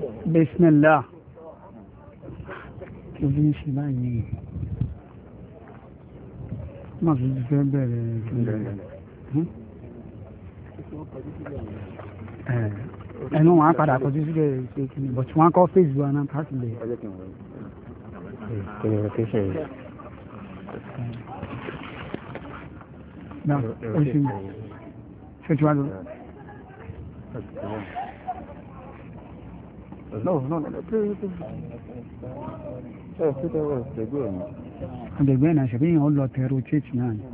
Bismillah. Kí bí ṣe báyìí? Má fi fẹ́ bẹ̀rẹ̀ ẹnu wọn á padà kọjú sílẹ̀ ṣe kìíní but wọn kọ́ fèsì wa náà káàkiri lè. Náà ó ṣe mọ̀ ṣé tí wàá lọ. Àgbègbè náà ṣe fi hàn ó lọ tẹ̀rù church náà ni.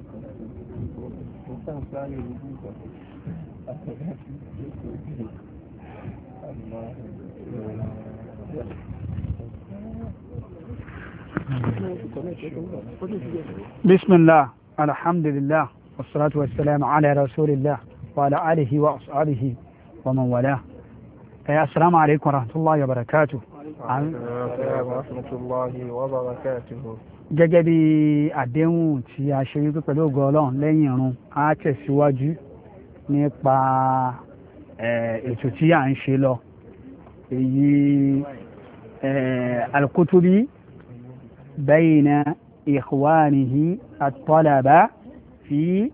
بسم الله الحمد لله والصلاة والسلام على رسول الله وعلى آله وأصحابه ومن والاه. السلام عليكم ورحمة الله وبركاته. ورحمة الله وبركاته. Gẹ́gẹ́ bí àdéhùn tí a ṣe wípé pẹ̀lú ògo Ọlọ́run lẹ́yìn ìrun a tẹ̀síwájú nípa ètò tí à ń ṣe lọ èyí al-kutubi bayna ikhwanihi at-talaba fi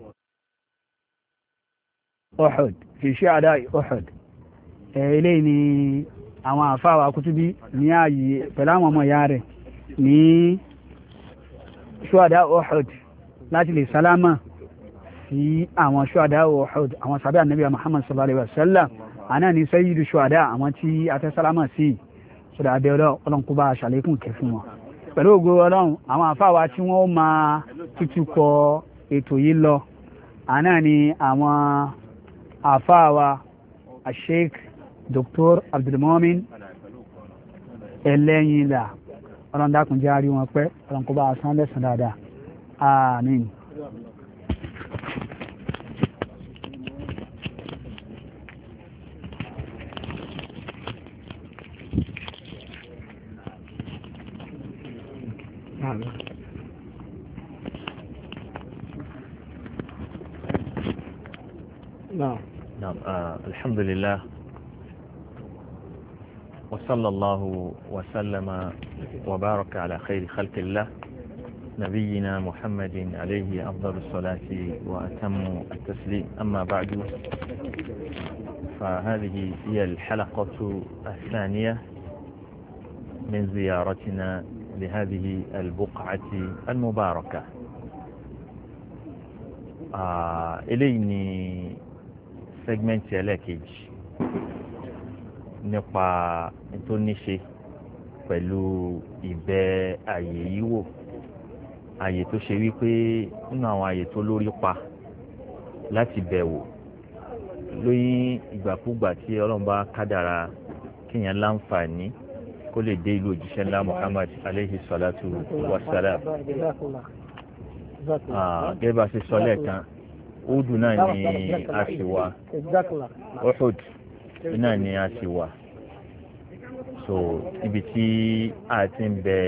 Uhud fi shuhada Uhud. Eléyìí ni àwọn àfáwà Kutubi ní ààyè pẹ̀lú àwọn ọmọ ìyá rẹ̀ ní shuhada Uhud láti lè sálámà sí àwọn shuhada Uhud, àwọn sàbí ànábì Muhammad sallallahu alaihi wasallam, àná ní sayyidu shuhada, àwọn tí a tẹ́ sálámà sí sọ́dọ̀ abẹ́ Ọlọ́run kó bá ṣàlékún kẹ́ fún wọn. Pẹ̀lú ògo Ọlọ́run àwọn àfáwà tí wọ́n máa tútù kọ ètò yìí lọ àná ni àwọn àfáwà Sheikh Dr. Abdulmumin Ẹlẹ́yìnlá, Ọlọ́run dákun jẹ́ àrí wọn pẹ́, Ọlọ́run kó bá san lẹ́san dáadáa, àmín. نعم. الحمد لله وصلى الله وسلم وبارك على خير خلق الله نبينا محمد عليه أفضل الصلاة وأتم التسليم. أما بعد، فهذه هي الحلقة الثانية من زيارتنا لهذه البقعة المباركة. إليني سيجمنت ẹlẹ́kejì nípa tó ní ṣe pẹ̀lú ìbẹ̀ àyè yìí wò, àyè tó ṣe wípé nínú àwọn àyè tó lórí pa láti bẹ̀ wò lóyún ìgbàkúgbà tí Ọlọ́run bá kádàrá kíyàn láǹfààní kó lè dé ìlú òjíṣẹ́ ńlá Muhammad alayhi salatu wassalam. Gẹ́gẹ́ bá ṣe sọ lẹ́ẹ̀kan, Udu náà ni a ṣì wà, Uhud náà ni a ṣì wà. So ibi tí a ti ń bẹ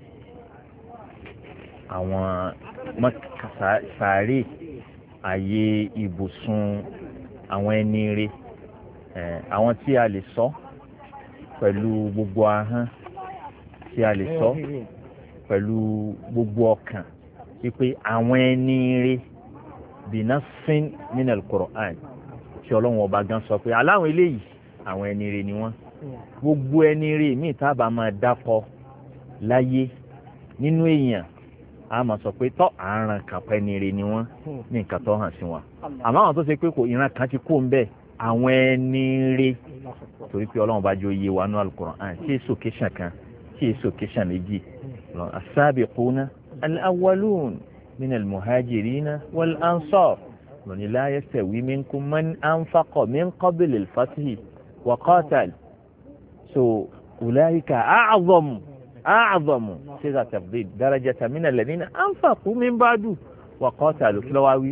àwọn sàárè àyè ibùsùn àwọn ẹni rere, àwọn tí a lè sọ pẹ̀lú gbogbo ahọ́n, tí a lè sọ pẹ̀lú gbogbo ọkàn wípé àwọn ẹni rere binafsin min al-Qur'an, tí Ọlọ́run ọba gan sọ pé aláwọn eléyìí àwọn ẹni rere ni wọ́n. Gbogbo ẹni rere míì tábà máa dákọ láyé nínú èèyàn a máa sọ pé tọ́ àárán kàpẹ́ ẹni rere ni wọ́n ní nǹkan tó hàn sí wọn. Àmọ́ àwọn tó ṣe pé kò ìran kan ti kó ń bẹ̀ àwọn ẹni rere, torí pé Ọlọ́run bá jẹ́ oyè wa nínú al-Qur'an tí èso kéṣàn kan tí èso kéṣàn méjì. as-sabiquna al-awwalun من المهاجرين والأنصار من لا يستوي منكم من أنفق من قبل الفتح وقاتل. أولئك أعظم صيغة تفضيل درجة من الذين أنفقوا من بعد وقاتلوا كلواوي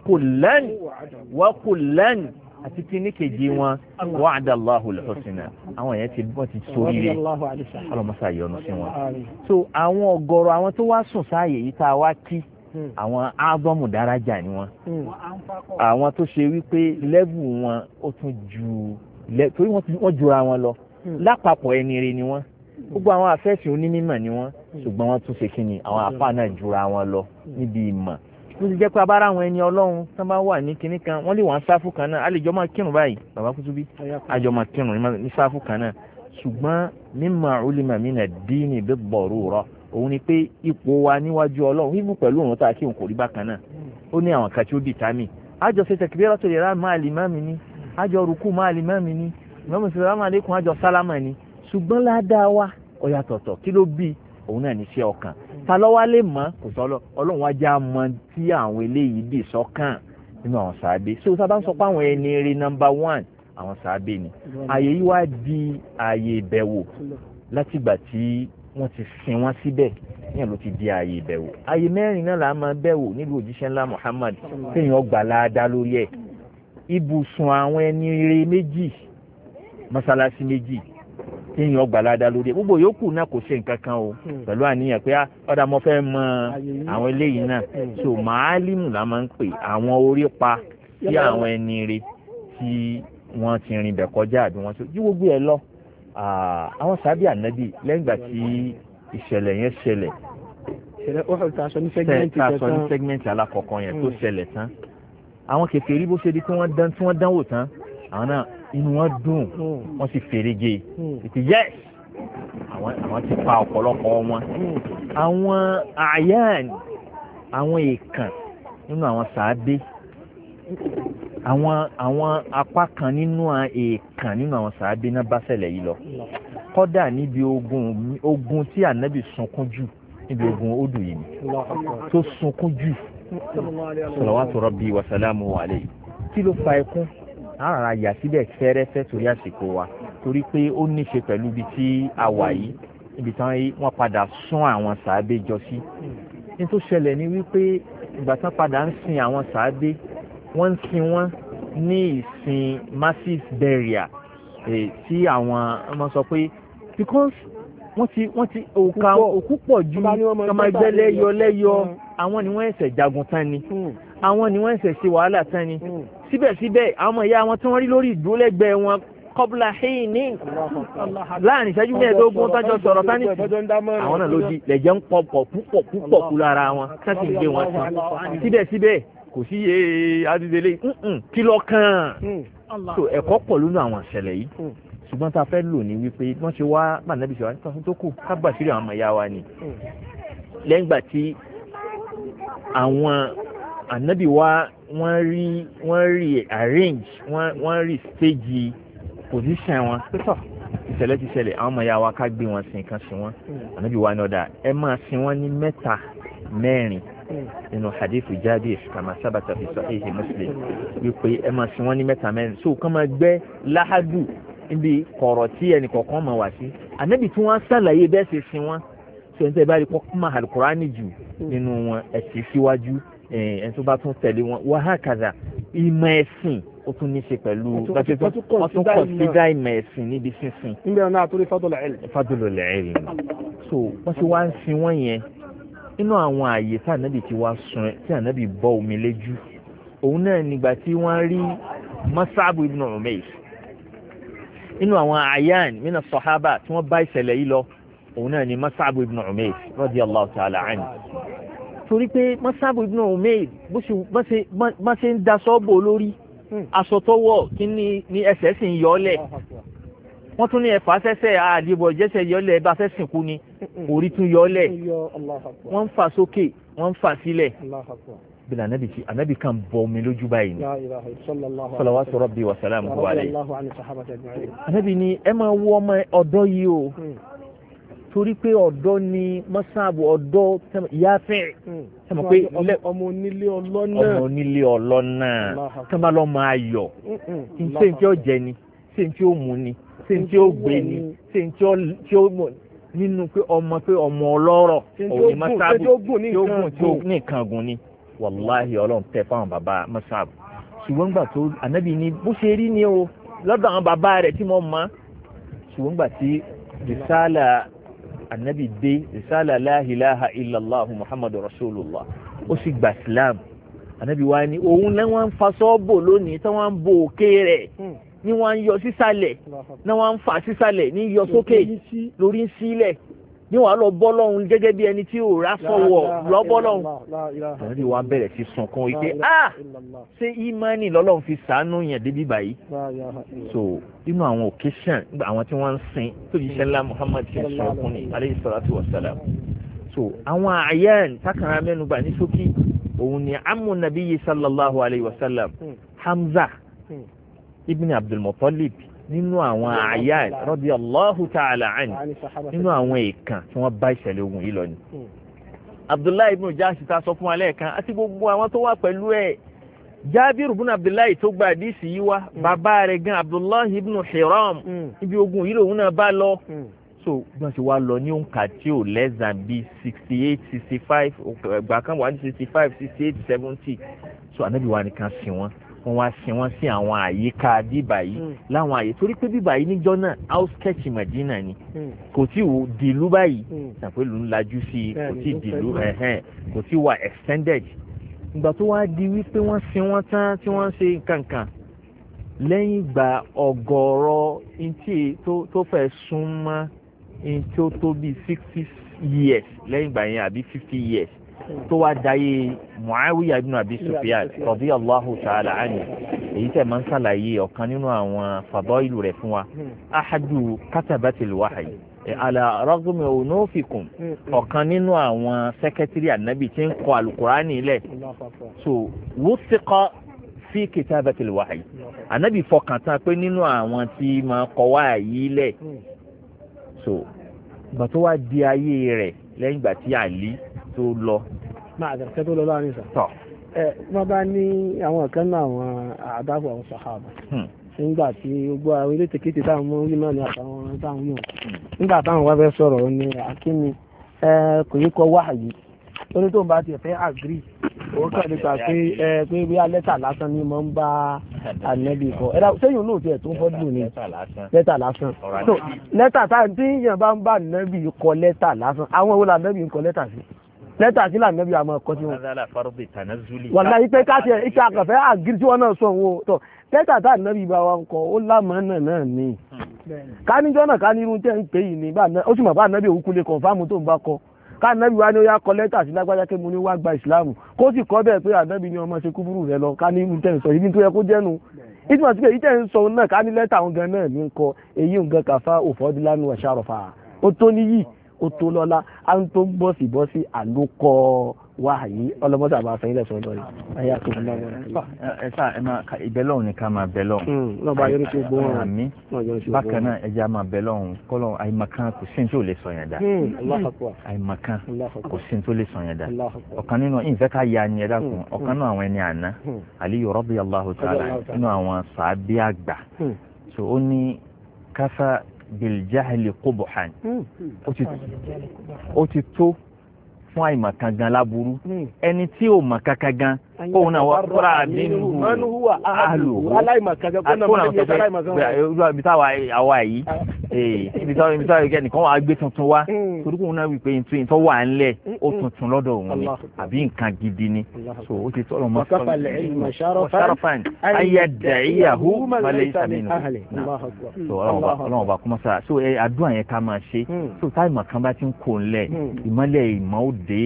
وكلا أتتني كجيوا وعد الله الحسنى àwọn yẹn ti bọ́ ti sóríire ọlọ́mọsá yọnu sí wọn. So àwọn ọ̀gọ̀rọ̀ àwọn tó wá sùn sáàyè yìí tá a wá kí àwọn ábọ́mù dárájà ni wọ́n, àwọn tó ṣe wípé lẹ́bù wọn ó tún ju torí wọ́n jura wọn lọ lápapọ̀ ẹni rere ni wọ́n gbogbo àwọn afẹ́sìn onímọ̀ ni wọ́n ṣùgbọ́n wọ́n tún ṣe kí ni àwọn àfáà náà jura wọn lọ níbi ìmọ̀ ló ti jẹ́ pé abára àwọn ẹni ọlọ́run tó bá wà ní kinní kan wọ́n lè wọ́n sáfù kan náà a lè jọ máa kírun báyìí bàbá Kutubi àjọ máa kírun ní sáfù kan náà ṣùgbọ́n mimma ulima mina dini bid-darura òun ni pé ipò wa níwájú ọlọ́run wíwú pẹ̀lú òun tá a kí òun kò rí bákan náà ó ní àwọn kan tí ó dìtámì àjọ ṣe takbiratul ihram máa lè má mi ní àjọ rúkú máa lè má mi ní ìmọ̀mù salamu alaykum àjọ sálámà ni ṣùgbọ́n ládàá wa ọ̀yàtọ̀tọ̀ kí ló bí òun náà ní iṣẹ́ ọkàn ta lọ́wọ́ lè mọ̀ kò sọ ọlọ́run wájà mọ tí àwọn eléyìí dì sọ́kàn nínú àwọn sàábé so tá a bá ń sọ pé àwọn ẹni eré number 1 àwọn sàábé ni ààyè yìí wá di ààyè ìbẹ̀wò látìgbà tí wọ́n ti sin wọ́n síbẹ̀ yẹn ló ti di ààyè ìbẹ̀wò ààyè mẹ́rin náà là máa bẹ̀wò nílùú òjíṣẹ́ ńlá Muhammad téèyàn gbà láadáa lórí ẹ̀ ibùsùn àwọn ẹni eré méjì mọ́sálásí méjì téèyàn gbà láadáa lórí ẹ̀ gbogbo yòókù náà kò ṣe nǹkan kan o pẹ̀lú àníyàn pé ọ̀dà mo fẹ́ mọ àwọn eléyìí náà so màálìmù la máa ń pè àwọn orí pa sí àwọn ẹni eré tí wọ́n ti rìn bẹ̀ kọjá àbí wọ́n ti jí gbogbo ẹ̀ lọ àwọn sábì ànábì lẹ́yìn ìgbà tí ìṣẹ̀lẹ̀ yẹn ṣẹlẹ̀ taṣọ ní sẹ́gmẹ́ntì alákọ̀ọ́kọ́ yẹn tó ṣẹlẹ̀ tán àwọn kèfèrí bó ṣe di tí wọ́n dánwò tán àwọn náà inú wọn dùn wọ́n sì fèrègé ìpè yes àwọn ti pa ọ̀pọ̀lọpọ̀ wọn àwọn àyàn àwọn èèkàn nínú àwọn sàábé àwọn apá kan nínú èèkàn nínú àwọn sàábé náà bá ṣẹlẹ̀ yìí lọ kódà níbi ogun tí ànábì sunkún jù níbi ogun odù yìí tó sunkún jù salawatu rabbi wa salamu alayhi kí ló fa ẹkún àrà yà síbẹ̀ fẹ́rẹ́fẹ́ torí àsìkò wa torí pé ó ní ṣe pẹ̀lú ibi tí a wà yìí ibi tí wọ́n padà sún àwọn sàábé jọ sí ní tó ṣẹlẹ̀ ní wípé ìgbà tán padà ń sin àwọn sàábé wọ́n ń sin wọ́n ní ìsìn massive burial tí àwọn ọmọ sọ pé because wọ́n ti òkú pọ̀ ju ọmọ ẹgbẹ́ lẹ́yọ àwọn ni wọ́n ẹ̀sẹ̀ jagun tán ni àwọn ni wọ́n ẹ̀sẹ̀ ṣe wàhálà tán ni síbẹ̀síbẹ̀ àwọn ọmọ ìyá wọn tí wọ́n rí lórí ìdúrólẹ́gbẹ̀ẹ́ wọn kọ́bùlà hìíní láàrin ìṣẹ́jú mẹ́ẹ̀ẹ́dógún tájọ sọ̀rọ̀ tání àwọn náà ló di lẹ̀jẹ̀ ń pọ̀ púpọ̀ kú lára wọn káṣí gbé wọn tán síbẹ̀síbẹ̀ kò sí iye adúdélé kí lọ kàn so ẹ̀kọ́ pọ̀ lónú àwọn ìṣẹ̀lẹ̀ yìí ṣùgbọ́n tá a fẹ́ lò ní wípé wọ́n ṣe wá mànàbí ṣe wá nípa tó kù kábà sílẹ̀ àwọn ọmọ ìyá wa ni lẹ́yìn ìgbà tí àwọn ànábì wa wọ́n rí arrange wọ́n rí stage position wọn pẹ́tọ̀ ìṣẹ̀lẹ̀ ti ṣẹlẹ̀ àwọn ọmọ ìyá wa ká gbé wọn sin kan sí wọn ànábì wa ní ọ̀dà ẹ máa sin wọn ní mẹ́ta mẹ́rin nínú hadithu Jabir kama sábàtà fi sahihi Muslim wípé ẹ máa sin wọn ní mẹ́ta mẹ́rin so kàn máa gbẹ́ láhádù níbi kọ̀rọ̀ tí ẹnì kọ̀ọ̀kan máa wà sí ànábì tí wọ́n ṣàlàyé bẹ́ẹ̀ ṣe sin wọn ṣe ń tẹ́ bá rí kọ́kọ́ máa Al-Qur'ani jù nínú wọn ẹ̀sìn síwájú ẹni tó bá tún tẹ̀lé wọn wàhákàdà ìmọ̀ ẹ̀sìn ó tún ní ṣe pẹ̀lú wọ́n tún kọ̀sídà ìmọ̀ ẹ̀sìn níbi sísìn. níbẹ̀ náà tó rí fadlul ilm so wọ́n ti wá ń sin wọ́n yẹn nínú àwọn ààyè tí ànábì ti wá sun tí ànábì bọ́ omi lójú òun náà nígbà tí wọ́n rí Mus'ab ibn Umayr nínú àwọn àyàn nínú sọ̀hábà tí wọ́n bá ìṣẹ̀lẹ̀ yìí lọ òun náà ni Mus'ab ibn Umayr radiyallahu ta'ala anhu torí pé Mus'ab ibn Umayr bó ṣe ń da sọ́ọ̀bù lórí aṣọ tó wọ̀ kí ni ẹsẹ̀ sì ń yọ́lẹ̀ wọ́n tún ní ẹ̀fà sẹ́sẹ̀ àdìbò jẹ́sẹ̀ yọ́lẹ̀ ẹ̀bá fẹ́ sìnkú ni orí tún yọ́lẹ̀ wọ́n ń fà sókè wọ́n ń fà sílẹ̀ bila anabi kan bọ́ omi lójú báyìí ni salawatu rabbi wa salamuhu alayhi anabi ni ẹ máa wọ ọmọ ọ̀dọ́ yìí o torí pé ọ̀dọ́ ni mọ́sáàbù ọ̀dọ́ Yáfẹ́ ẹ mọ̀ pé ọmọ onílé ọlọ́nà tí wọ́n bá lọ́ máa yọ̀ ṣé n tí ó jẹ ni ṣé n tí ó mu ni ṣé n tí ó gbé ni ṣé n tí ó mọ̀ nínú pé ọmọ ọlọ́rọ̀ òní mọ́sáàbù tí ó gùn tí ó ní nǹkan gùn ni wàláhì ọlọ́run tẹ fáwọn bàbá mọ́sáàbù ṣùgbọ́n gbà tó ànábì ni bó ṣe rí ni o lọ́dọ̀ àwọn bàbá rẹ̀ tí mo mọ̀ ṣùgbọ́n gbà tí rìsálà ànábì dé rìsálà la ilaha illallah muhammadu rasulullah ó sì gbà islam ànábì wa ni òun náà wọ́n ń fa sọ́ọ̀bù lónìí tí wọ́n ń bo òkè rẹ̀ ní wọ́n ń yọ sísàlẹ̀ ní wọ́n ń fà sísàlẹ̀ ní yọ sókè lórí ń sílẹ̀ ní wàá lọ bọ́ lọ́hùn gẹ́gẹ́ bí ẹni tí ò rá sọ̀wọ̀ lọ bọ́ lọ́hùn. wọ́n rí wa bẹ̀rẹ̀ sí sunkún wípé ṣé ìmánì lọ́lọ́run fi sàánú yẹn débi báyìí. so inú àwọn occasion àwọn tí wọ́n ń sin tó yìí ṣẹlá Muhammad ṣe sunkún ní alayhi salatu wa salam. so àwọn àyàn takàrà mẹ́nuba ní ṣókí òun ni amú nabiyyi sallallahu alayhi wa sallam Hamza ibn Abdul Muttalib nínú àwọn àyàn radiyallahu ta'ala anhu nínú àwọn èèkàn tí wọ́n bá ìṣẹ̀lẹ̀ ogun yìí lọ ni. Abdullahi ibn Jahsh ta sọ fún alẹ́ kan àti gbogbo àwọn tó wà pẹ̀lú ẹ̀. Jabir ibn Abdullahi tó gba àdísì yìí wá bàbá rẹ̀ gan Abdullahi ibn Hiram ibi ogun yìí lòun náà bá lọ. so wọ́n ti wá lọ ní òǹkà tí ò less than bí 68 65 ìgbà kan wà ní 65 68 70 so ànábì wa nìkan sìn wọ́n wá sin wọ́n sí àwọn àyíká bíbà yìí láwọn àyè torí pé bíbà yìí níjọ́ náà outsketch Madina ni kò tí ò dìlú báyìí ṣàpèlú ńlájú sí i kò tí dìlú kò tí wà extended ìgbà tó wá di wípé wọ́n sin wọ́n tán tí wọ́n ṣe kankan lẹ́yìn ìgbà ọ̀gọ̀rọ̀ ntí tó fẹ́ súnmọ́ ntí ó tó bí 60 years lẹ́yìn ìgbà yẹn àbí 50 years tó wá dáyé Muawiya ibn Abi Sufyan radiyallahu ta'ala anhu èyí tẹ̀ máa ń ṣàlàyé ọ̀kan nínú àwọn fadailu rẹ̀ fún wa ahadu katabatil wahyi ala ragmi unufikum ọ̀kan nínú àwọn sẹ́kẹ́tìrì ànábì tí ń kọ alukurani lẹ̀ so wuthiqa fi kitabatil wahyi ànábì fọkàn tán pé nínú àwọn tí máa kọ wáyé lẹ̀ so ìgbà tó wá di ayé rẹ̀ lẹ́yìn ìgbà tí Àlí tó lọ. máa dàrẹ́kẹ́ tó lọ láàrin sà. tọ́ wọ́n bá ní àwọn kan náà àwọn àdáfọ̀ àwọn sàhábà nígbà tí gbogbo àwọn ilé tèkéte táwọn mọ́ orí náà ní àtàwọn táwọn yàn nígbà táwọn wá fẹ́ sọ̀rọ̀ ní akíní kò yí kọ wáhàyí lórí tó ń bá tiẹ̀ fẹ́ àgírí òun kàn nípa pé bí lẹ́tà lásán ni mo ń bá ànẹ́bí kọ ẹ̀dá sẹ́yìn náà tiẹ̀ tó ń fọ́dún ní lẹ́tà lásán so lẹ́tà tí yẹn bá ń bá ànẹ́bí kọ lẹ́tà lásán àwọn wo lànẹ́bí ń kọ lẹ́tà sí lẹ́tà sí lànẹ́bí àmọ́ ẹ̀kọ́ tí wọ́n wà láyé pé káṣẹ ìṣe àkànfẹ́ àgírí tí wọ́n náà sọ wọn tó lẹ́tà tá ànẹ́bí bá wa ń kọ ó lámọ̀ọ́nà náà ní káníjọ́ náà ká ní irun tẹ́ ń pè yìí ní ó sì mọ̀ bá ànẹ́bí òkú lè kọ̀ǹfàmù tó ń bá kọ ká ànábì wa ni ó yá kọ lẹ́tà sí lágbájá pé mo ní wá gba ìsìláàmù kó sì kọ́ bẹ́ẹ̀ pé ànábì ni ọmọ ṣe kúburú rẹ lọ ká ní irú tẹ̀ ń sọ ibi tó yẹ kó jẹ́nu ìtumọ̀ sí pé èyí tẹ̀ ń sọ náà ká ní lẹ́tà àwọn gan náà ní kọ èyí nǹkan kàfá òfòdìlánú ẹ̀ṣàròfà ó tó níyì ó tó lọ́lá á ń tó bọ́sì àlókọ wáyé ọlọ́mọdé àbá fẹ́ ilẹ̀ sọ́dọ̀ rẹ̀ ayé àtúntò náà wọ́n. ẹ máa ìbẹ́lọ́hùn ni ká máa bẹ́lọ́hùn. lọ́ba yẹn tó gbọ́ wọn. àmì bákan náà ẹja máa bẹ́lọ́hùn kọ́lọ́ àìmọ̀kan kò sí ní tó lè sọ yẹn dá. àìmọ̀kan kò sí ní tó lè sọ yẹn dá. ọ̀kan nínú ìfẹ́ ká ya ni ẹ dákun ọ̀kan nínú àwọn ẹni àná Aliyu radiyallahu ta'ala nínú àwọn sàábí àgbà so ó ní káfá biljahli qubhan ó ti tó fún àìmọ̀kan gan láburú ẹni tí ò mọ̀ kankan gan kóun náà wọ́n kúrò nínú àlò aláìmọ̀kan gan kóun náà wọ́n sọ pé ibi táwa àwa yìí ibi táwa yìí nìkan wà á gbé tuntun wá torí kóun náà wípé nítorí tó wà ńlẹ̀ ó tuntun lọ́dọ̀ òun ni àbí nǹkan gidi ni so ó ti tọ́lọ̀ mọ́ sharafan ayadda'iyahu malẹ̀ ìsàmínú so ọlọ́run ọba kọ́mọ́ sára so àdúrà yẹn ká máa ṣe so táìmọ̀kan bá ti ń kó ńlẹ̀ ìmọ́lẹ̀ ìmọ̀ òde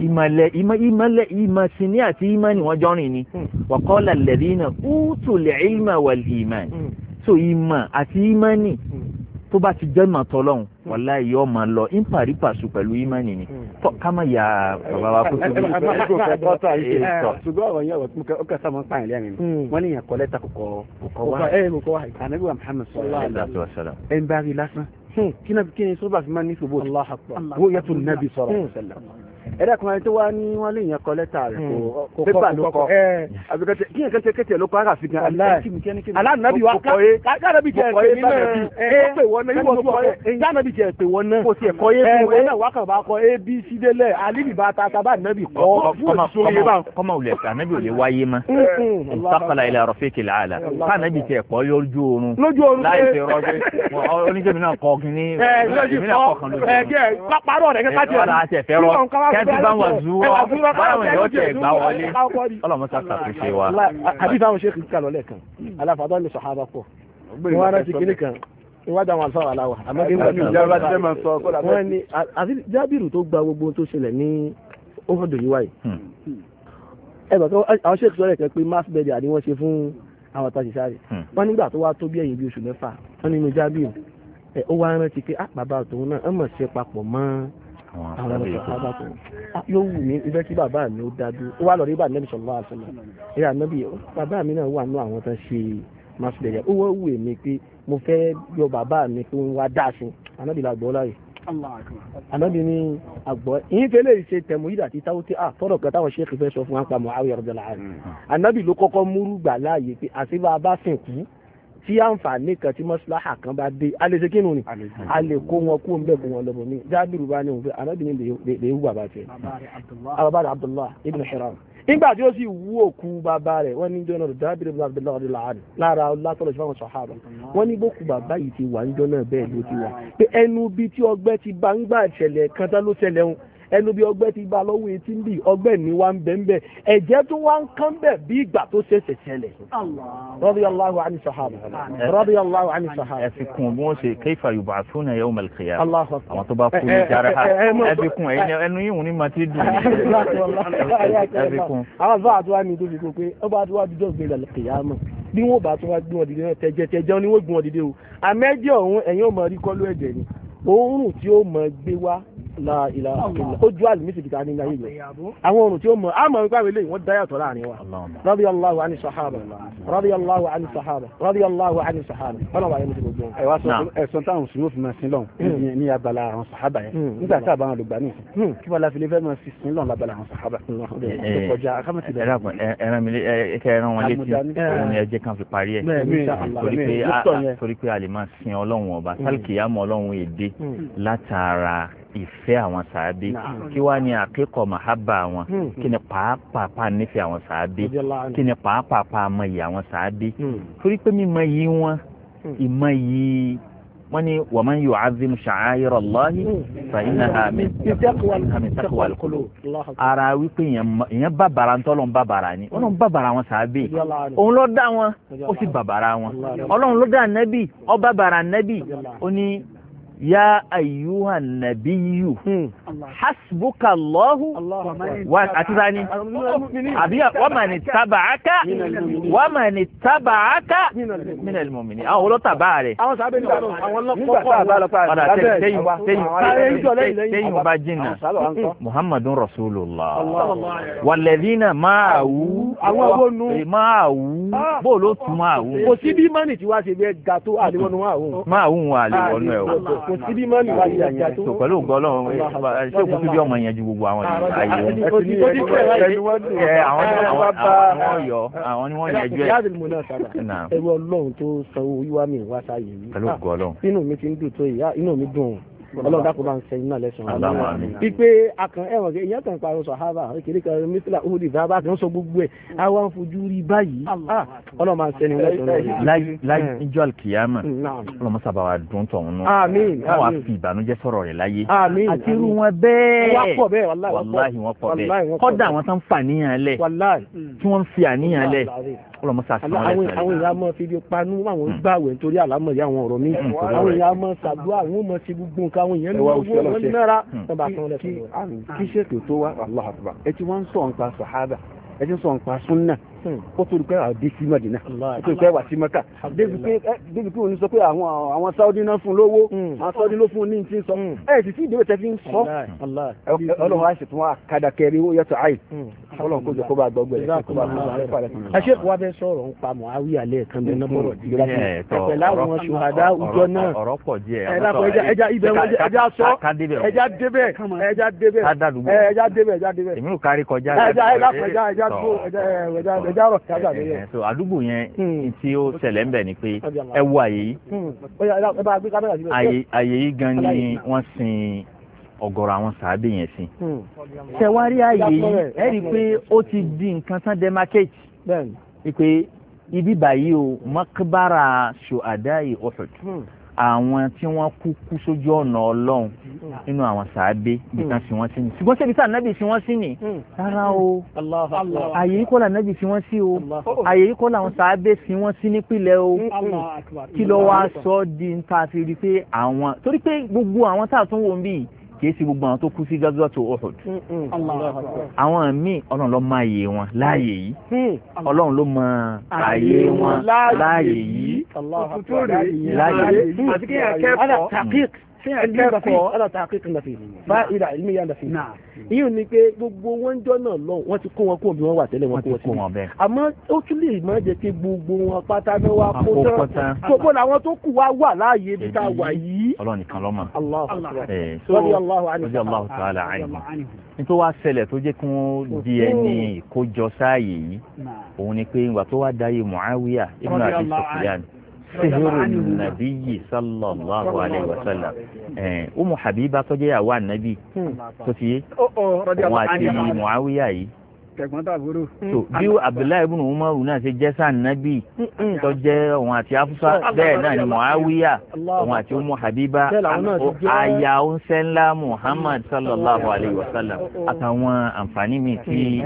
ìmọ̀ sí ní àti ìmọ̀ ni wọ́n jọ rìn ni wa qala alladhina utul ilma wal iman so ìmọ̀ àti ìmọ̀ ni tó bá ti jẹ́ ìmọ̀ tọ́lọ́hún wàláhì yóò máa lọ ń parí pàṣù pẹ̀lú ìmọ̀ ni tọ́ ká má ya bàbá wa kó tóbi. ṣùgbọ́n ọ̀rọ̀ yẹn ó kẹsà mọ́ pààyàn lẹ́yìn wọ́n ní ìyẹn kọ́ lẹ́tà kò kọ́ wá ànábì wa Muhammad sallallahu alaihi wasallam ẹ̀ ń bá rí lásán kí ni sọ́ba fi máa ní ṣòbó wó yẹtù nàbì sallallahu alaihi wasallam ẹ̀rẹ́ kan tó wá ní wọ́n lè yàn kọ lẹ́tà rẹ̀ kò pépà ló kọ àbíkẹ́tẹ̀ kí yẹn kẹ́tẹ̀ ló kọ ara fi gan alánàbí wa káàdàbí jẹ́ ẹ̀pẹ̀ nínú ẹ̀pẹ̀ wọ́n náà ìwọ̀n tó káàdàbí jẹ́ ẹ̀pẹ̀ wọ́n náà kò tiẹ̀ kọ́ yé fún wọn náà wákàn bá kọ abc délẹ̀ alíbi bá ta tábà nàbí kọ́ kọ́mọ ulẹ̀ ànábì ò lè wáyé mọ́ ìtàkàlà ilẹ̀ rafiqil aala káàdàbí tiẹ̀ kọ́ lójú oorun láì fi rọ́jò oníjẹ́mi náà kọ́ kínní kẹ́ntì bá wà zúwọ́ báwọn èèyàn tẹ̀ gbá wọlé ọlọ́mọ sá ṣàtúnṣe wa. àbí táwọn ṣe kìí kàlọ́ lẹ́ẹ̀kan aláfàdọ́ ní sọ̀hábà pọ̀ wọ́n rántí kíní kan ìwádìí àwọn àlùfáà aláwà àmọ́ kí wọ́n ní àti Jábìrù tó gba gbogbo tó ṣẹlẹ̀ ní ófòdò yìí wáyé ẹgbẹ̀ tó àwọn ṣèkì sọ́rọ̀ ẹ̀kẹ́ pé mass media ni wọ́n ṣe fún àwọn tàṣìṣàrì wọ́n nígbà tó wá tó bí ẹ̀yìn bí oṣù mẹ́fà wọ́n nínú Jábìrù ó wá rántí pé bàbá tòun náà ọmọ ṣe papọ̀ mọ́ àwọn ọ̀sán tó yóò wù mí ibẹ̀ tí bàbá mi ó dájú ó wá lọ rí bá Ànábì sallallahu alaihi wasallam ẹ̀yà Ànábì bàbá mi náà wà nú àwọn tó ṣe mass media ó wọ́n wù mí pé mo fẹ́ yọ bàbá mi tó ń wá dáṣin Ànábì la gbọ́ láyè Ànábì ní àgbọ̀ ìyín fẹ́lẹ̀ ṣe tẹ̀mù yìí àti táwọn tí tọ́rọ̀ kan táwọn ṣéèkì fẹ́ sọ fún wa pa Muawiya radiyallahu anhu Ànábì ló kọ́kọ́ múrú gbà láàyè pé àti bá a bá sìnkú tí àǹfààní kan tí mọ́síláhà kan bá dé a lè ṣe kínú ni a lè kó wọn kó ń bẹ̀ fún wọn lọ́bọ̀ ní Jábìrù bá ní òun fẹ́ Ànábì ní lè wú bàbá tiẹ̀ ababari Abdullah ibn Hiram nígbà tí ó sì wú òkú bàbá rẹ̀ wọ́n ní jọ́nà Jábìrù ibn Abdullah radiyallahu anhu lára látọ̀lọ̀ sífáwọn sàhábà wọ́n ní bókú bàbá yìí ti wà níjọ́ náà bẹ́ẹ̀ ló ti wà pé ẹnu bí tí ọgbẹ́ ti bá ń gbà ṣẹlẹ̀ kan tán ló ṣẹlẹ̀ ń ẹnu bí ọgbẹ́ ti bá lọ́wọ́ etí ń bì ọgbẹ́ ní wá ń bẹ̀ ń bẹ̀ ẹ̀jẹ̀ tó wá ń kán bẹ̀ bí ìgbà tó ṣẹ̀ṣẹ̀ ṣẹlẹ̀. radiyallahu anhu sahaba radiyallahu anhu sahaba. ẹ fi kún bí wọ́n ṣe kayfa yub'athuna yawm al-qiyamah àwọn tó bá kú ní jaraha ẹ fi kún ẹnu yìí wọ́n ní ma ti dùn ẹ fi kún. àwọn bá àtúwá mi tó fi kún pé ó bá àtúwá dídọ́ gbé al-qiyamah bí wọ́n bá tún wá gbé wọn dìde náà tẹ̀jẹ̀ ni wọ́n gbé wọn dìde o àmẹ́jẹ̀ ọ̀hún ẹ̀yìn ò mọ̀ rí kọ́lú ẹ̀jẹ̀ ni òórùn tí ó mọ̀ gbé wá la ilaha illallah ojú àlùmísì kìtà ní ayé yẹn àwọn ọ̀run tí ó mọ̀ á mọ̀ wípé àwọn eléyìí wọ́n dáyàtọ̀ láàrin wa radiyallahu anhu sahaba radiyallahu anhu sahaba radiyallahu anhu sahaba wọ́n wà yẹn ti gbogbo ẹ̀ wá sọ ẹ̀sán táwọn sùn yóò fi máa sin lọ́n ní abala àwọn sahaba yẹn nígbà tí àbáwọn olùgbà ní ìsìn kí wọ́n láfi lè fẹ́ máa fi sin lọ́n lábala àwọn sahaba kọjá akámẹ́tì bẹ́ẹ̀. ẹran wọn létí òun ẹjẹ kan fi parí ẹ torí pé a lè máa sin Ọlọ́run ọba sálkìyàmọ̀ Ọlọ́run èdè látara ìfẹ́ àwọn sàábé kí wá ní àkíkọ̀ màhábà wọn kí ni pàápàá nífẹ̀ẹ́ àwọn sàábé kí ni pàápàá mọyì àwọn sàábé torí pé mímọ̀ yìí wọn ìmọ̀ yìí wọ́n ní wa man yu'azzim sha'a'ira Allahi fa innaha min taqwal qulub ara wípé èèyàn bàbàrà ń tọ́lọ́ ń bàbàrà ni Ọlọ́run bàbàrà àwọn sàábé òun ló dá wọn ó sì bàbàrà wọn Ọlọ́run ló dá nẹ́bì ó bàbàrà nẹ́bì ó ní ya ayyuhan nabiyyu hasbuka Allahu wa atizani abiya wa man taba'aka min al-mu'minin àwọn lo tabare àwọn sabe ni àwọn lo tayin ba jinna muhammadun rasulullah walladhina ma'ahu ma'ahu bo lo tu ma'ahu kò sí bí mani ti wá ṣe be ga tó àlewonu ma'ahu wa àlewonu ẹ kò sí bí mọ́nì wá yà jà tó. pẹ̀lú ògbọ́ Ọlọ́run ṣé òkú tó bí ọmọ yẹn ju gbogbo àwọn àyè wọn. àwọn ni wọ́n yẹjú ẹ̀. ẹ̀rù Ọlọ́run tó sanwó wíwá mi wá sáyé yìí. pẹ̀lú ògbọ́ Ọlọ́run. inú mi ti ń dùn tó yìí inú mi dùn Ọlọ́run dákun bá ń sẹ́yìn náà lẹ́sàn-án. pípé akàn ẹ̀wọ̀n èèyàn kan parọ́ sàhábà kékeré kan mísílà òhùdì bàbá kan sọ gbogbo ẹ̀ àwa ń fojú rí báyìí Ọlọ́run máa ń sẹ́yìn lẹ́sàn-án. láyé ìjọ àlùkìyámà Ọlọ́run sábà wà dùn tọ̀hún náà. àmín. wọ́n wá fi ìbànújẹ́ sọ̀rọ̀ rẹ̀ láyé. àmín. àti irú wọn bẹ́ẹ̀. wọ́n pọ̀ bẹ́ẹ̀ wàláhì wọ́n pọ̀ bẹ́ẹ̀. kọ́dà àwọn tó ń fa àníyàn lẹ̀. tí wọ́n ń fi àníyàn lẹ̀. Ọlọ́run sá sàn àwọn èèyàn máa fi panú àwọn gbààwẹ̀ nítorí àlámọ̀rí àwọn ọ̀rọ̀ mi. àwọn èèyàn máa ṣàdúrà àwọn máa ṣe gbogbo nǹkan àwọn èèyàn ní wọ́n nára. kí ṣètò tó wá Allahu Akbar ẹ ti wọ́n ń sọ̀ nípa sàhábà ẹ ti ń sọ̀ nípa súnnà ó tó dùkẹ́ àdé sí Mádínà ó tó dùkẹ́ wà sí Mẹ́kà débi pé òní sọ pé àwọn Sáúdí náà fún lówó àwọn Sáúdí ló fún ní ti ń sọ ẹ̀ sì sí ìdíwẹ̀ tẹ́ fi ń sọ Ọlọ́run á sì tún wá kàdàkẹ́rí ó yẹtọ̀ àì Ọlọ́run kó jọ kó bá gbọ́gbẹ́ rẹ̀ kó bá ẹṣẹ́ wa fẹ́ sọ̀rọ̀ ń pa Muawiya lẹ́ẹ̀kan bẹ́ẹ̀ náà bọ̀rọ̀ dìgbà pẹ̀lú àwọn ṣùhàdá àwùjọ náà ọ̀rọ̀ pọ̀ díẹ̀ ẹja ibẹ̀ wọn ẹja sọ ẹja débẹ̀ èmi ò kárí kọjá ẹja rọ̀ kájà lóye. so àdúgbò yẹn tí ó ṣẹlẹ̀ ń bẹ̀ ni pé ẹ wo àyè yìí àyè yìí gan ni wọ́n sin ọ̀gọ̀rọ̀ àwọn sàábé yẹn sí. ṣẹ̀wárí àyè yìí ẹ rí i pé ó ti di nǹkan tán demarcate wípé ibi báyìí o makbara ṣùhàdáì Uhud àwọn tí wọ́n kú sójú ọ̀nà Ọlọ́run nínú àwọn sàábé bí kan sí wọ́n sí ni ṣùgbọ́n ṣebí tá ànábì sí wọ́n sí ni rárá o àyè yìí kọ́ là ànábì sí wọ́n sí o àyè yìí kọ́ làwọn sàábé sí wọ́n sí nípìnlẹ̀ o kí ló wá sọ di ń ta fi rí pé àwọn torí pé gbogbo àwọn tá a tún wò ń bì kìí sí gbogbo àwọn tó kú sí gazwatu Uhud àwọn míì Ọlọ́run ló mọ ààyè wọn láàyè yìí Ọlọ́run ló mọ ààyè wọn láàyè yìí láàyè yìí àti kí ẹ kẹ́kọ̀ọ́ ala tahqiq nafi fa'ida ilmiya nafi ìyẹn ni pé gbogbo wọn jọ náà lọ wọ́n ti kó wọn kó bí wọ́n wà tẹ́lẹ̀ wọn kó wọn sí àmọ́ ó tún lè má jẹ́ pé gbogbo wọn pátá náà wá kó tán gbogbo làwọn tó kù wá wà láàyè bí tá a wà yìí. Ọlọ́run nìkan ló mọ̀. Allahu ta'ala anhu nítorí wá ṣẹlẹ̀ tó jẹ́ kí wọ́n di ẹni ìkójọ sáàyè yìí òun ni pé ìgbà tó wá dáyé Muawiya ibn Abi Sufyan sihiru nabiyyi sallallahu alayhi wa sallam Ummu Habiba tó jẹ́ ìyàwó ànábì tó ti yé òun àti Muawiya yìí bí Abdullahi ibn Umar náà ṣe jẹ́ sáà nábì tó jẹ́ òun àti Hafsa bẹ́ẹ̀ náà ni Muawiya òun àti Ummu Habiba aya oúnṣẹ́ ńlá Muhammad sallallahu alayhi wa sallam àtàwọn àǹfààní mi tí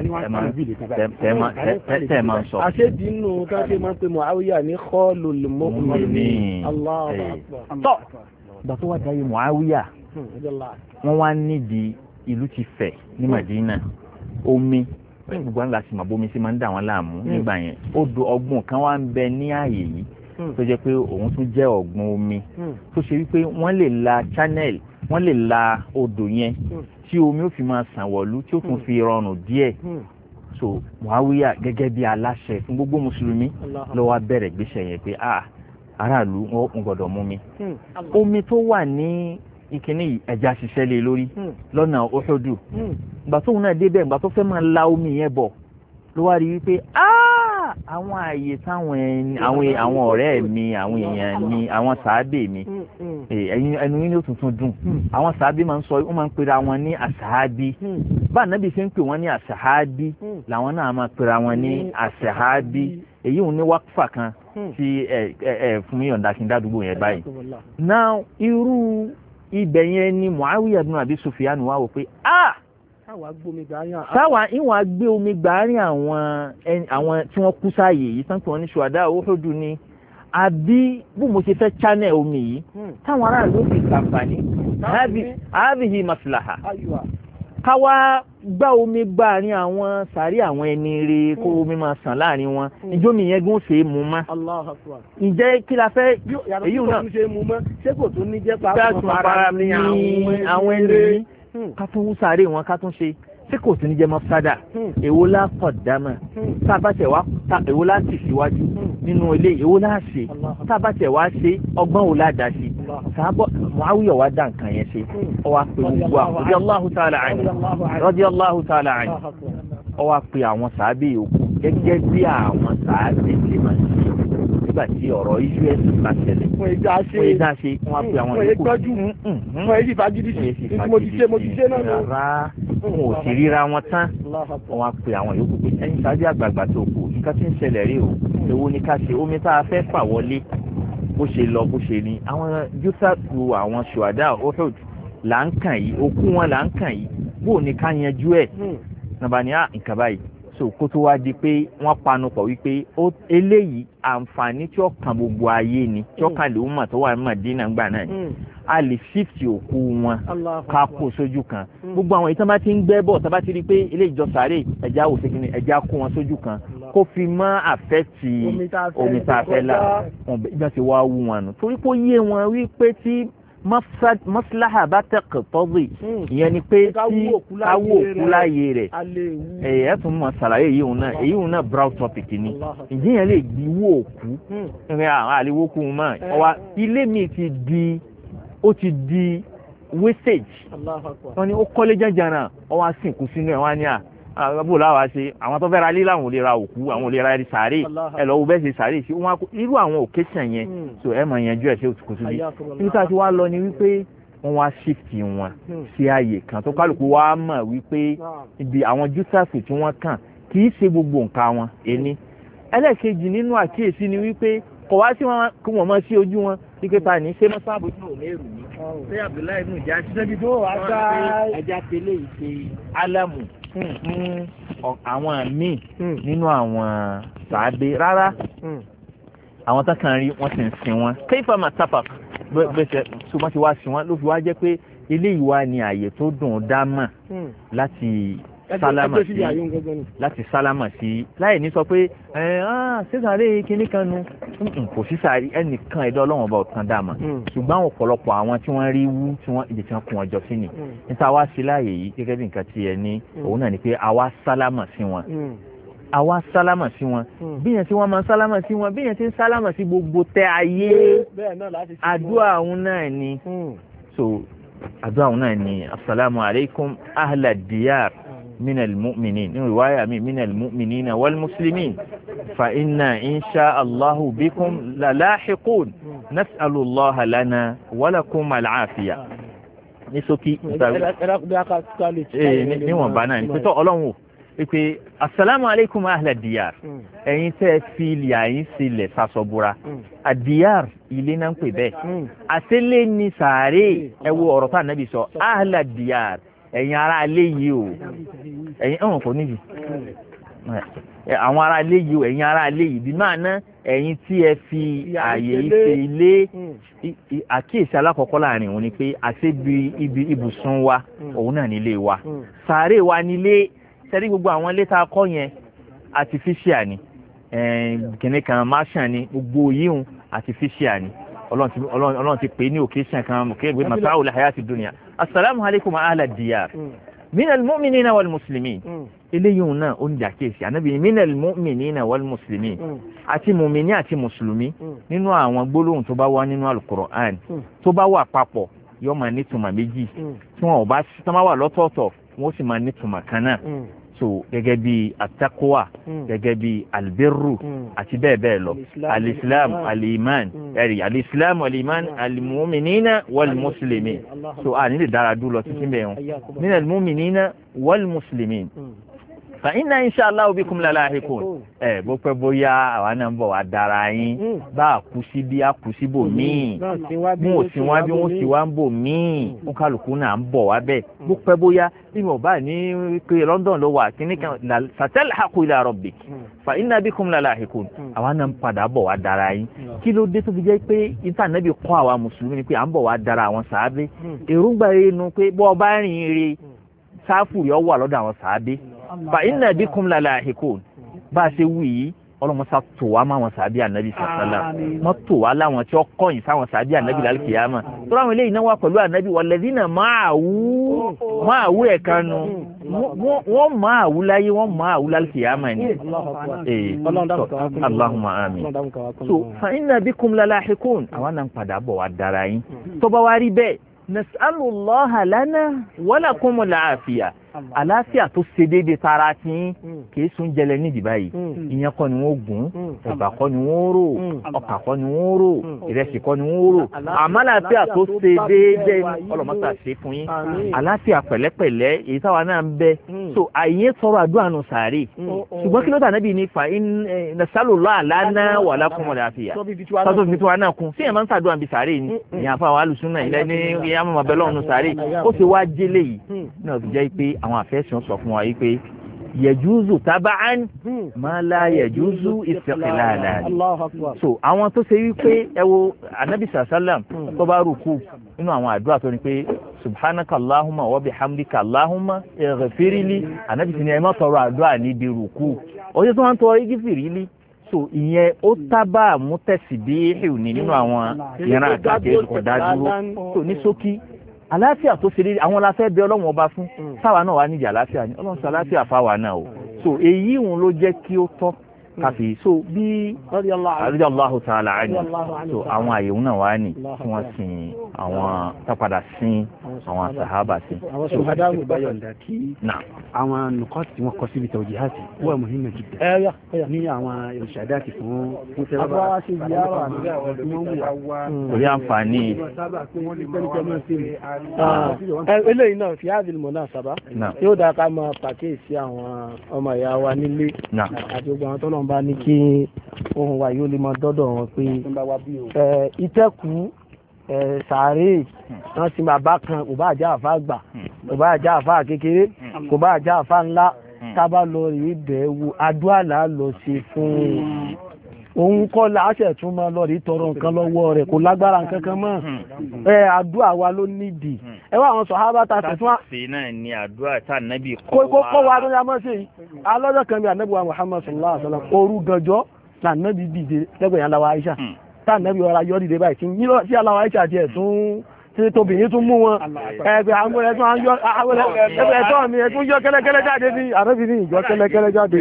tẹ́ máa ń sọ. àṣejì nù ká ṣe máa ń pe Muawiya ní khalul mu'minin. tọ́ ìgbà tó wá dáyé Muawiya wọ́n wá nídìí ìlú ti fẹ̀ ní Madina omi gbogbo àwọn láti máa bómi sí máa ń dà wọ́n láàmú nígbà yẹn odò ọgbọ́n kan wá ń bẹ ní ààyè yìí tó jẹ́ pé òun tún jẹ́ ọ̀gbun omi tó ṣe wípé wọ́n lè la channel wọ́n lè la odò yẹn tí omi ó fi máa sàn wọ̀lú tí ó tún fi rọrùn díẹ̀ so Muawiya gẹ́gẹ́ bí aláṣẹ fún gbogbo mùsùlùmí ló wá bẹ̀rẹ̀ gbéṣẹ́ yẹn pé aráàlú wọn gbọ́dọ̀ mú mi omi tó wà ní ìkíní ẹja ṣiṣẹ́ lé lórí lọ́nà Uhudu ìgbà tóun náà débẹ̀ ìgbà tó fẹ́ máa la omi yẹn bọ̀ ló wá rí wípé àwọn ààyè táwọn àwọn ọ̀rẹ́ mi àwọn èèyàn mi àwọn sàábè mi ẹnu yín ní òtútù dùn àwọn sàábè máa ń sọ wọ́n máa ń pera wọn ní àsàhábí bá ànábì ṣe ń pè wọ́n ní àsàhábí làwọn náà máa pera wọn ní àsàhábí èyí ò ní wákfà kan tí fún mi yọ̀ǹda kí n dádúgbò yẹn báyìí náà irú ibẹ̀ yẹn ni Muawiya ibn Abi Sufyan wá wò pé sáwà ìwọ̀n agbé omi gbàárín àwọn tí wọ́n kú sáàyè yìí tán tí wọ́n ní ṣùwádà Uhudu ni àbí bó mo ṣe fẹ́ channel omi yìí táwọn aráàlú fi kàǹfààní hadhihi maslaha káwá gbá omi gbàárín àwọn sàárì àwọn ẹni rè kó omi máa sàn láàrin wọn ìjọ mi yẹn gún ṣe é mú má ǹjẹ́ kí la fẹ́ èyí náà ṣé kò tún ní jẹ́ pàápàá ní àwọn ẹni rí ká tún sàárè wọn ká tún ṣe tí kò sí ní jẹ́ mọ́sádà èwo la kọ̀dámà tábàtẹ̀ wá èwo la tì síwájú nínú ilé èwo la ṣe tábàtẹ̀ wá ṣe ọgbọ́n wo la dá sí sábọ̀ Muawiya wá dá nǹkan yẹn ṣe ọ wá pé gbogbo àwọn radiyallahu ta'ala anhu ọ wá pé àwọn sàábé yòókù gẹ́gẹ́ bí àwọn sàábé ṣe máa ń ṣe nígbà tí ọ̀rọ̀ iṣu ẹ̀sìn bá ṣẹlẹ̀ wọ́n ẹ̀dá ṣe wọ́n á pe àwọn yòókù wọ́n èyí fagídí sí mo ti ṣe náà rárá wọn ò sì ríra wọn tán wọ́n á pe àwọn yòókù pé ẹ̀yin sáájú àgbààgbà tó kù nǹkan tí ń ṣẹlẹ̀ rí o èwo ni ká ṣe omi tá a fẹ́ fà wọlé bó ṣe lọ bó ṣe ní àwọn júṣàtù àwọn ṣùwádà Uhud là ń kàn yìí òkú wọn là ń kàn yìí bó ní ká yanjú ẹ̀ nàbà ní nǹkan báyìí so kó tó wá di pé wọ́n panu pọ̀ wípé eléyìí àǹfààní tí ó kan gbogbo ayé ni tí ó kan lè wọ́n mọ̀ tó wà ní Madina gbà náà ni a lè ṣífì òkú wọn ká kó sójú kan gbogbo àwọn ìtàn bá ti ń gbẹ́ bọ̀ tá bá ti rí pé ilé ìjọ sàárè ẹja òsèkì ni ẹja kó wọn sójú kan kó fi mọ́ àfẹ́tì omi tá a fẹ́ là wọn ìjọ ti wá wú wọn nù torí pé ó yé wọn wípé tí maslaha bá tẹ̀kọ̀ tọ́bì ìyẹn ni pé tí káwó òkú láàyè rẹ̀ ẹ̀ tún mọ̀ ṣàlàyé èyí òun náà brow topic ni ìdí yẹn lè di wó òkú àwọn àlewókù mọ́ ọwá ilé mi ó ti di wastage wọ́n ní ó kọ́lé jẹ́jẹ́ràn ọwá sìnkú sínú ẹ̀ wọ́n ní àbúrò láwa ṣe àwọn tó fẹ́ ra lílà àwọn ò lè ra òkú àwọn ò lè ra sàárè ẹ lọ́wọ́ bẹ́ẹ̀ ṣe sàárè sí wọn irú àwọn occasion yẹn so ẹ mọ̀ yanjú ẹ̀ ṣe òtùkù síbi níbi tá a ti wá lọ ni wípé wọ́n wá shift wọn sí ààyè kan tó kálukú wá mọ̀ wípé ibi àwọn júsàfù tí wọ́n kàn kì í ṣe gbogbo nǹkan wọn ẹni ẹlẹ́ẹ̀kejì nínú àkíyèsí ni wípé kọ̀ wá sí wọn kí wọ́n mọ́ sí ojú wọn sí pé ta ní ṣé mọ́sáàbù ní òmèrù ní ṣé Abdullahi ibn Jahsh ṣẹ́bi tó wà dá ẹja tẹ́lẹ̀ ìṣe alamu fún àwọn míì nínú àwọn sàábé rárá àwọn tán kan rí wọ́n sì ń sin wọn kayfa ma tafaq bẹ́sẹ̀ tó wọ́n ti wá sí wọn ló fi wá jẹ́ pé ilé ìwà ni àyè tó dùn dá mọ̀ láti sálámà sí láì ní sọ pé sísàárè kínní kan nu kò sísàárè ẹnìkan ẹ̀dọ́ ọlọ́run ọba ọ̀tán dà mọ̀ ṣùgbọ́n ọ̀pọ̀lọpọ̀ àwọn tí wọ́n rí wú tí wọ́n ìdí tí wọ́n kún ọjọ́ sí ni níta wá sí láàyè yìí gẹ́gẹ́ bí nǹkan ti ẹ ní òun náà ni pé àwa sálámà sí wọn àwa sálámà sí wọn bí yẹn tí wọ́n máa sálámà sí wọn bí yẹn tí ń sálámà sí gbogbo tẹ ayé àdúrà òun náà ni so àdúrà òun náà ni asalaamu alaykum ahla diyar من المؤمنين رواية من المؤمنين والمسلمين فإنا إن شاء الله بكم للاحقون نسأل الله لنا ولكم العافية نسوكي níwọ̀n bá náà ní pẹ́tọ́ ọlọ́run wípé assalamu alaikum ahla diyar ẹ̀yin tẹ́ fi ilẹ̀ àyín sílẹ̀ sásọ̀búra àdìyàr ilé náà ń pè bẹ́ẹ̀ àtẹ́lẹ̀ ní sàárè ẹwọ ọ̀rọ̀ tá nàbì sọ ahla diyar ẹ̀yin ará ilé yìí o ẹ̀yin ẹ̀wọ̀n kò níbi àwọn ará ilé yìí o ẹ̀yin ará ilé yìí bí máa ná ẹ̀yin tí ẹ fi ààyè ife ilé àkíyèsí alákọ̀ọ́kọ́ láàrin òun ni pé àṣebi ibi ibùsùn wa òun náà nílé wa sàárè wa nílé sẹ́rí gbogbo àwọn ilé tá a kọ́ yẹn artificial ni kìnìún kan martian ni gbogbo yíhun artificial ni ọlọ́run ti pè ní occasion kan kéègbé mata'ul hayati dunya assalamu alaikum ahla diyar minal mu'minina wal muslimin eléyìí náà ó ń jà kéèsì ànábì minal mu'minina wal muslimin àti mùmíní àti mùsùlùmí nínú àwọn gbólóhùn tó bá wà nínú al-Qur'an tó bá wà papọ̀ yóò máa nítumọ̀ méjì tí wọn bá wà lọ́tọ̀ọ̀tọ̀ wọn ó sì máa nítumọ̀ kan náà so gẹ́gẹ́ bí atakuwa gẹ́gẹ́ bí albirru àti bẹ́ẹ̀ bẹ́ẹ̀ lọ alislam aliman ẹ̀rí alislam aliman alimuminina walmuslimin so a nílè dára dúró títí bẹ́ẹ̀ wọn min almuminina walmuslimin fa inna insha Allah bikum lalahiqun bó pẹ́ bóyá àwa náà ń bọ̀ wá dára yín bá a kú sí bí a kú sí bò míì mú òsì wá bí wọ́n sì wá ń bò míì ó kálukú náà ń bọ̀ wá bẹ́ẹ̀ bó pẹ́ bóyá bí mo bá ní pé London ló wà kíní kan satalhaqu ila rabbik fa inna bikum lalahiqun àwa náà ń padà bọ̀ wá dára yín kí ló dé tó fi jẹ́ pé ìtànẹ́bí kọ́ àwa mùsùlùmí ni pé à ń bọ̀ wá dára àwọn sàábé èròǹgbà inú pé bọ́ ọ bá rìn ire sáfù yọ wà lọ́dọ̀ àwọn sàábé fa inna bikum lalahiqun bá a ṣe wù yìí ọlọ́mọsá tó wá máa wọn sàbí ànábì sàlá mọ́ tó wá láwọn tí ó kọ́yìn sáwọn sàbí ànábì lálùkìyàmà tó ráwọn eléyìí náà wá pẹ̀lú ànábì walladhina ma'ahu ẹ̀ka nu wọ́n ma'ahu láyé wọ́n ma'ahu lálùkìyàmà ni Allahumma amin so fa inna bikum lalahiqun àwọn náà ń padà bọ̀ wá dára yín tó bá wá rí bẹ́ẹ̀ nas'alullaha lana wa lakumul afiya àlàáfíà tó ṣe déédéé tara tí kìí sún jẹlẹ nídìí báyìí ìyẹn kọ́ ni wọ́n gùn ẹ̀bà kọ́ ni wọ́n rò ọkà kọ́ ni wọ́n rò ìrẹsì kọ́ ni wọ́n rò àmọ́ àlàáfíà tó ṣe déédéé ọlọ́mọ́sà ṣe fún yín àlàáfíà pẹ̀lẹ́pẹ̀lẹ́ èyí táwa náà ń bẹ so àyè tọrọ àdúrà nù sàárè ṣùgbọ́n kí ló tà níbi ní fa nas'alullaha lana wa lakumul afiya tọ́tò fi tí wa náà kún sí ẹ̀ máa ń sàdúrà bí sàárè ni ìyàn fún àwọn alùsùnà ilẹ̀ ní ìyá mọ̀ bẹ́lọ̀ nù sàárè ó ti wá jẹ́lẹ̀ yìí náà fi jẹ́ pé àwọn àfẹ́sùn sọ fún wa yìí pé yẹjúzù tábàán máa la yẹjúzù istiqlala so àwọn tó ṣe wípé ẹ wo anabi sàlám tó bá rúkú nínú àwọn àdúrà tó ní pé subhanaka allahumma wa bihamdika allahumma ighfirli anabi sì ní ẹ má tọrọ àdúrà níbi rúkú ọjọ́ tó wọ́n tọrọ ighfirli so ìyẹn ó tábà mú tẹ̀sí bí ìhìw ní nínú àwọn ìran àgbàgbé ìkọ̀dá dúró so ní ṣókí àlàáfíà tó ṣe déédéé àwọn la fẹ́ bẹ ọlọ́run ọba fún sáwa náà wà níjà àlàáfíà ni ọlọ́run sọ àlàáfíà fáwa náà o so èyí òun ló jẹ́ kí ó tọ́ kàfí so bí radiyallahu ta'ala anhu so àwọn àyèwò náà wà ní tí wọ́n sin àwọn tápadà sin àwọn sàhábà sin. àwọn sọ̀hádà ń bá yọ̀ǹda kí àwọn nùkọ́tì tí wọ́n kọ́ síbi tawjihati wà muhimma jiddan ní àwọn ìrìṣàdáàtì fún àbúrò ṣe yàrá orí àǹfààní. eléyìí náà fi hadhihi al-munasaba yóò dáa ká máa pàkíyèsí àwọn ọmọ ìyá wa nílé àti gbogbo àwọn tọ́lọ́ ọlọ́run bá ní kí ohun wa yóò lè máa dọ́dọ̀ wọn pé ìtẹ́kù sàárè wọ́n sin bàbá kan kò bá jẹ́ àfá àgbà kò bá jẹ́ àfá kékeré kò bá jẹ́ àfá ńlá tábà lọ rí bẹ̀ẹ́ wo àdúrà là lọ ṣe fún òun kọ́ láṣẹ̀ tún máa lọ rí tọrọ nǹkan lọ́wọ́ rẹ̀ kò lágbára nǹkan kan mọ́ àdúrà wa ló nídìí ẹ wá àwọn sọ̀hábà ta tẹ̀tún wá. ṣe náà ni àdúrà tá nàbì kọ́ wa tó yá mọ́ sí i alọ́jọ́ kan bí ànábì wa Muhammad sallallahu alaihi wasallam òru gànjọ́ là nàbì dìde lẹ́gbẹ̀ẹ́ yẹn aláwa Aisha tá nàbì ọ̀rá yọ́ dìde báyìí tí yín lọ sí aláwa Aisha tiẹ̀ tún tí tóbìnrin tún mú wọn ẹgbẹ́ àwọn ẹgbẹ́ ẹ̀tọ́ mi ẹ̀tún yọ kẹ́lẹ́kẹ́lẹ́ jáde ní àrẹ́bìnrin ìjọ kẹ́lẹ́kẹ́lẹ́ jáde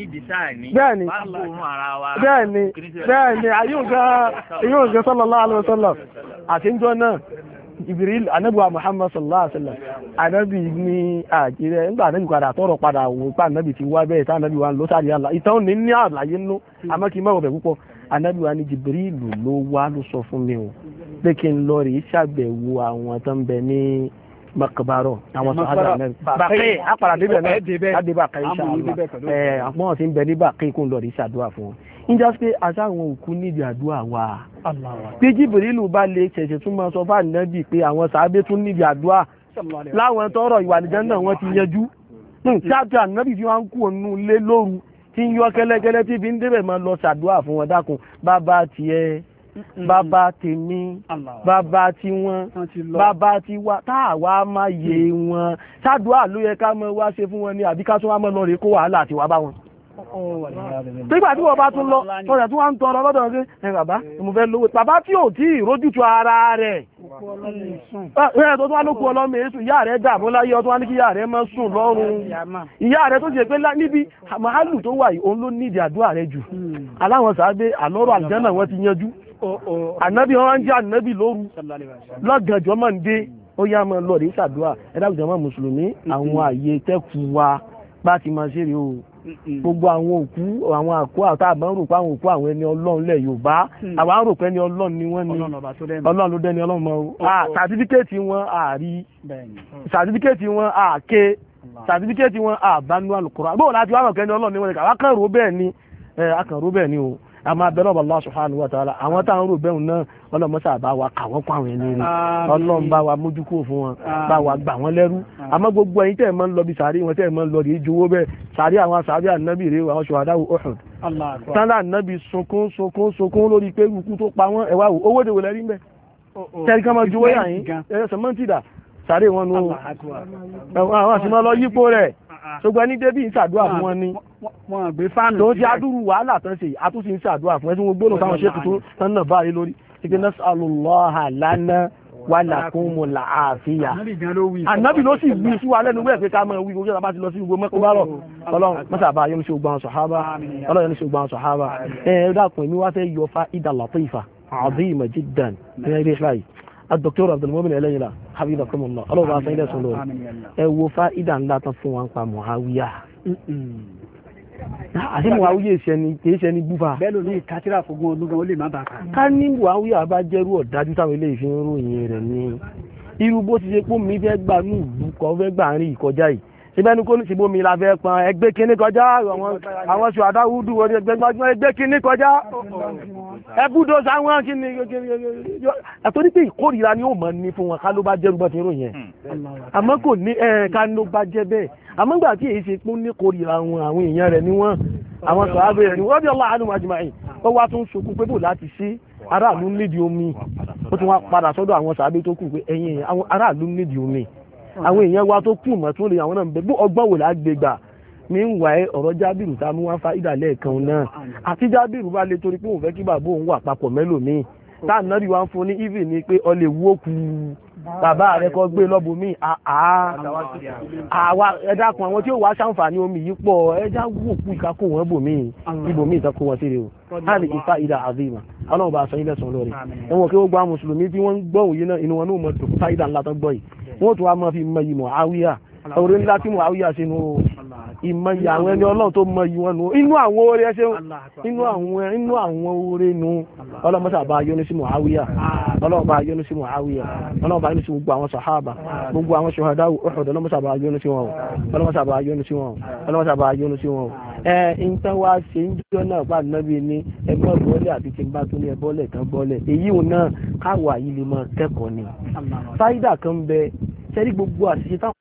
bẹ́ẹ̀ni ayúǹkan sallallahu alaihi wasallam àti ìjọ náà Jibril anábíwa Muhammad sallallahu alaihi wasallam anábì ní àjírí nígbà anábì padà tọrọ padà wò pé anábì ti wá bẹ́ẹ̀ tá anábì wa ló sáré àlà ìtàn ní àlàyé nínú àmọ́ kí mọ́wọ́ bẹ̀ púpọ̀ anábì wa ní Jibril ló wá ló sọ fún mi o pé kí n lọ rí ṣàbẹ̀wò àwọn tó ń bẹ ní makabaro àwọn sọ̀hádà náà bàkẹ́ àpàràdébẹ̀ náà adébàkẹ́ ìṣàlá àpọ́n ti ń bẹ ní bàkẹ́ kó ń lọ rí ṣàdúrà fún wọn níjọ́ pé àtàwọn òkú níbi àdúrà wa pé Jibrilu bá lè ṣẹ̀ṣẹ̀ tún máa sọ fún ànábì pé àwọn sàábé tún níbi àdúrà láwọn tọrọ ìwà nìjẹ́ náà wọ́n ti yanjú ṣáàtì ànábì tí wọ́n ń kú ònú lé lóru tí ń yọ kẹ́lẹ́kẹ́lẹ́ tí fi ń débẹ̀ máa lọ ṣàdúrà fún wọn dákun bàbá tiẹ̀ bàbá tèmi bàbá tí wọ́n bàbá tí wá táàwá máa yé wọn ṣàdúrà ló yẹ ká mọ́ wá ṣe fún wọn ní àbí ká tún wá mọ́ lọ rèé kó wàhálà àti wá bá wọn. nígbà tí wọ́n bá tún lọ ọ̀rẹ́ tí wọ́n ń tọrọ lọ́dọ̀ ṣe ẹ bàbá mo fẹ́ lówó bàbá tí ò tí ì rójútu ara rẹ̀ ẹ̀ tó tún wá ló kú ọlọ́mọ èṣù ìyá rẹ̀ dààmú láyé ọtún wá ní kí ìyá rẹ̀ mọ́ sùn lọ́rùn ìyá rẹ̀ tó ṣe pé níbi màálù tó wà yìí òun ló nídìí àdúrà rẹ̀ jù aláwọn sàábé àlọ́rọ̀ àlùjánnà wọn ti yanjú ànábì wọn ń jẹ́ ànábì lóru lọ́gànjọ́ máa ń dé ó yá máa lọ rí ṣàdúrà ẹ̀dàgbọ́n máa mùsùlùmí àwọn àyè tẹ́kù wa bá ti máa ṣe rí o gbogbo àwọn òkú àwọn àkó àtàbọn rò pé àwọn òkú àwọn ẹni ọlọ́run lẹ̀ Yorùbá àwọn rò pé ẹni ọlọ́run ni wọ́n ní ọlọ́run ló dẹ́ni ọlọ́run mọ́ o sàtífíkẹ́ẹ̀tì wọn àárí sàtífíkẹ́ẹ̀tì wọn àáké sàtífíkẹ́ẹ̀tì wọn àbánú Al-Qur'an bóò láti wá mọ̀ kẹ́ni ọlọ́run ni wọ́n ní káwá kàn rò bẹ́ẹ̀ ni o a máa bẹ̀rẹ̀ ọba Allah subhanahu wa ta'ala àwọn táwọn rò bẹ́ẹ̀ náà ọlọ́mọṣà bá wa kà wọ́n kó àwọn ẹni rẹ̀ ọlọ́run bá wa mójú kúrò fún wọn bá wa gbà wọ́n lẹ́rú àmọ́ gbogbo ẹ̀yin tẹ́ ẹ̀ máa ń lọ bí sàárì wọn tẹ́ ẹ̀ máa ń lọ rí jowó bẹ́ẹ̀ sàárì àwọn sàárì ànábì rèé àwọn ṣùhàdá Uhud sàárì ànábì sunkún lórí pé ikú tó pa wọ́n ẹ̀wá wò owó dèwò lẹ́rí mbẹ́ tẹ́rí ká máa jowó yàn yín ẹ̀rẹ́ sẹ̀mọ́ntìdà sàárì wọn nù àwọn àṣìmọ́ lọ yípo rẹ̀ ṣùgbọ́n ní débì ń ṣàdúrà fún wọn ni tó ti adúrú wàhálà tán ṣe àtúnṣe ń ṣàdúrà fún ẹtún gbóná táwọn ṣe tuntun tán náà báyìí lórí ike nas'alullaha lana wa lakumul afiya ànábì ló sì wí sí wa lẹ́nu wẹ́ẹ̀ pé ká máa wí gbogbo bá ti lọ sí gbogbo mẹ́kọ́bárọ̀ ọlọ́run mọ́sàbá yọ́n ní ṣe gbọ́n sọ̀hábà ọlọ́run yọ́n ní ṣe gbọ́n sọ̀hábà dákun èmi wá fẹ́ yọ fa'ida latifa azima jiddan ní ilé ìṣláyìí الدكتور عبد المؤمن إلينا حبيبكم الله الله بقى سيدة سنور ẹwọ fa'ida ńlá tán fún wa ń pa Muawiya àti Muawiya kìí ṣe ní búfà bẹ́ẹ̀ ló ní ìkátírà fògùn olúgan ó lè má bàkà ká ní Muawiya bá jẹ́rú ọ̀dájú táwọn ilé ìfín ròyìn rẹ̀ ní irú bó ti ṣe pó mi fẹ́ gbà ní ìlú kan fẹ́ gbà rí ìkọjá yìí síbẹ̀ ní kó ní ṣìbó mi la fẹ́ pọn ẹgbẹ́ kíní kọjá àwọn ṣùgbọ́n àdáwùdù wọn ẹgbẹ́ kíní kọjá ẹbúdó sáwọn kíní àtòrí pé ìkórìíra ni ó mọ̀ ní fún wọn ká ló bá jẹ́ rúbọ́ ti ròyìn àmọ́ kò ní ká ló bá jẹ́ bẹ́ẹ̀ àmọ́ gbà tí èyí ṣe pé ó ní kórìíra wọn àwọn èèyàn rẹ̀ ni wọ́n àwọn sọ̀rọ̀ rẹ̀ ni wọ́n bí ọlá àánú ajma'in ó wá tún ṣokú pé bò láti ṣe aráàlú nídìí omi ó tún wá padà sọ́dọ̀ àwọn sàábé tó kù pé ẹ̀yin àwọn aráàlú nídìí omi àwọn èèyàn wa tó kù mọ̀ tó lè àwọn náà bẹ ọgbọ́n wò lágbè gbà ní ń wà ẹ́ ọ̀rọ̀ Jábìrù tá a mú wá fa ìdàlẹ́ kan náà àti Jábìrù bá lè torí pé òun fẹ́ kí bàbá òun wà papọ̀ mẹ́lòmíì tá à náà rí wa ń fún ní ìvì ni pé ọ lè wó ku bàbá rẹ kọ́ gbé lọ́bùnmí àwa ẹ̀dá kan àwọn tí ó wá ṣàǹfààní omi yìí pọ̀ ẹja wò kú ìkákò wọn bòmí ibòmí ìtakò wọn sí rè o láti ìfà ìdá àzìmà ọlọ́run bá aṣọ ilẹ̀ sùn lórí ẹ̀wọ̀n kí ó gba mùsùlùmí tí wọ́n ń gbọ́ òye náà inú wọn náà mọ̀ tó fáìdà ńlá tó gbọ́ yìí wọ́n tún wá máa fi mọ ìmọ̀ àwíyà orí ńlá tí Muawiya ṣe nù ìmọ̀ ìyà àwọn ẹni ọlọ́run tó mọ ìwọ̀n nù inú àwọn oore ẹ ṣeun inú àwọn oore nù ọlọ́mọṣà bá yọ́nú sí Muawiya ọlọ́run bá yọ́nú sí Muawiya ọlọ́run bá yọ́nú sí gbogbo àwọn sàhábà gbogbo àwọn ṣuhadá Uhud ọlọ́mọṣà bá yọ́nú sí wọn ọlọ́mọṣà bá yọ́nú sí wọn ọlọ́mọṣà bá yọ́nú sí wọn nǹkan wá ṣe ń jọ náà bá nàbí ní ẹgbẹ́ bọ́ọ̀lẹ̀ àti tí ń bá tún ní ẹbọ́ọ̀lẹ̀ kan bọ́ọ̀lẹ̀ èyí ò náà káwà yìí lè máa kẹ́kọ̀ọ́ ni fáídà kan bẹ sẹ́rí gbogbo àṣìṣe táwọn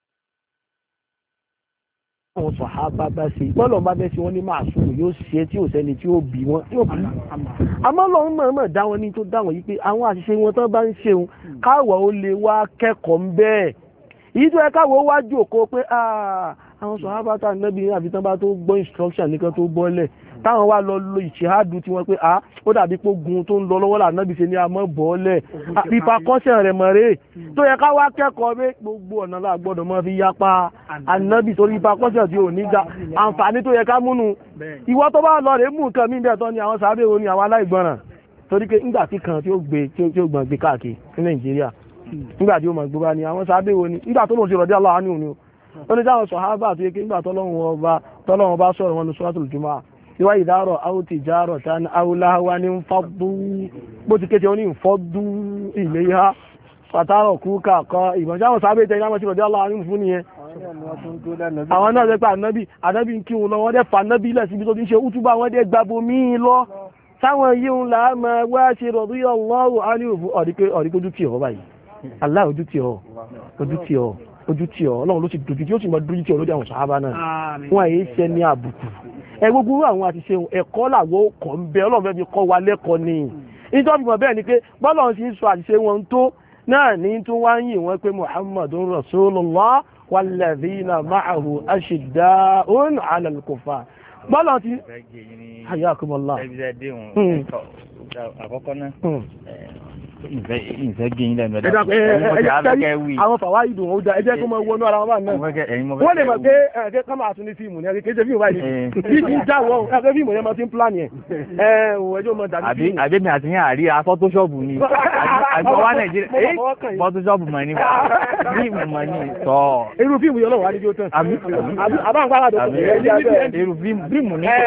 àwọn sọ̀hábà bá ṣe bọ́ọ̀lọ̀ bá bẹ́ sí wọn ní máa sùn yóò ṣe tí ò sẹ́ni tí ó bí wọn tí ó bí àmọ́ lọ́run mọ̀ọ́mọ̀ dá wọn ní tó dá wọn yìí pé àwọn àṣìṣe wọn tán bá ń ṣeun káwà ó lè wá kẹ́kọ̀ọ́ ń bẹ́ẹ̀ èyí tó yẹ káwà ó wá jókòó pé àwọn sọ̀hábà tá nẹ́bí àbí tán bá tó gbọ́ instruction nìkan tó bọ́lẹ̀ táwọn wá lọ lo ìṣèhádùn tí wọ́n pé ó dàbí pé ogun tó ń lọ lọ́wọ́ là nẹ́bí ṣe ní àmọ́ bọ́ọ̀lẹ̀ pípa kọ́sẹ̀ rẹ̀ mọ̀ rèé tó yẹ ká wá kẹ́kọ̀ọ́ pé gbogbo ọ̀nà la gbọ́dọ̀ mọ́ fi yapa ànábì torí pípa kọ́sẹ̀ tí ò ní ga àǹfààní tó yẹ ká múnu ìwọ tó bá lọ rèé mú nǹkan mí bẹ́ẹ̀ tán ni àwọn sábẹ́ wo ni àwọn aláìgbọràn torí pé nígbà tí kan tí ó gbọ̀n gbé káàkiri ní Nàìjíríà nígbà tí ó mọ̀ gbé bá ni àwọn sábẹ́ wo ni nígbà tó lòun ṣe rọ̀dí aláwa ní òní ó ní táwọn sọ̀hábà tó yẹ kí nígbà tọ́lọ́run bá sọ̀rọ̀ wọn ní Suratul Jumu'ah ìwá ìdárọ̀ àwòtí ìjárọ̀ tán àwòláwá ní ń fọ́dú bó ti kéte ó ní ń fọ́dú ilé ha pàtàrọ̀ kú kàkọ́ ìbọn jáwọn sábẹ́ tẹ́ ìyámọ́ sí rọ̀dí aláwa ní fún nìyẹn àwọn náà lẹ́pẹ́ ànábì ń kí wọn lọ wọ́n dẹ́ fa ànábì ilẹ̀ síbi tó ti ń ṣe útúbà wọ́n dẹ́ gbabo míì lọ táwọn yíò ń là á máa wá ṣe rọ̀dí Allahu aníhùn ọ̀díkó ojú tí ọ̀ báyìí Allah ojú tí ọ̀ ọlọ́run ló ti dojú tí ó sì mọ dojú tí ọ̀ lórí àwọn sàhábà náà wọ́n àyè ṣẹ́ ní àbùkù gbogbo àwọn àti ṣe ẹ̀kọ́ làwọ́ kọ̀ ń bẹ ọlọ́run fẹ́ fi kọ́ wa lẹ́kọ̀ọ́ ni nítorí mọ̀ bẹ́ẹ̀ ni pé bọ́lọ́run sì ń sọ àṣìṣe wọn tó náà ní tó wá ń yìn wọ́n pé Muhammadun Rasulullah walladhina ma'ahu ashidda'un 'ala al-kuffar bọ́lọ́run ti hayyakumullah àkọ́kọ́ náà ìfẹ́ gé yín lẹ́nu ẹ̀dá àwọn fàwa ìdùn ó dá ẹjẹ́ kó mọ wọnú ara wọn bá náà wọ́n lè mọ̀ pé ẹ̀kẹ́ ká máa tún ní fíìmù ní ẹ̀kẹ́ fíìmù báyìí bí kí n já wọ́n ẹ̀kẹ́ fíìmù yẹn máa ti ń plan yẹn ẹjọ́ mọ̀ dàbí fíìmù. àbẹ́mi àti yín àrí afọ́tóṣọ́ọ̀bù ni àgbọ̀ wá Nàìjíríà fọ́tóṣọ́ọ̀bù mọ̀ ní fíìmù mọ̀ ní sọ. irú fíìmù yẹn lọ́wọ́ adíjọ́ tán irú fíìmù ní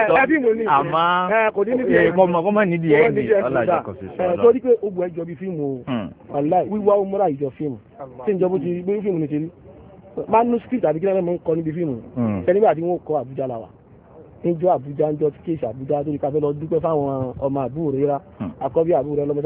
àmọ́ kọ́mọ nídìí ẹ̀ ní ọ̀làjọ́ kọ̀ sí sọ́ọ̀lọ́. torí pé ogun ẹjọ́ bí fíìmù wàláì wíwá ọmọra ìjọ fíìmù tí ìjọba ti gbé fíìmù ní ti rí manuscript àti kílẹ̀ mọ́ ń kọ níbi fíìmù tẹ́lifà tí wọ́n kọ Àbújá làwà níjọ́ Àbújá ń jọ kéèsì Àbújá tó ní káfẹ́ lọ dúpẹ́ fáwọn ọmọ àbúrò rírà àkọ́bí àbúrò rẹ lọ́mọ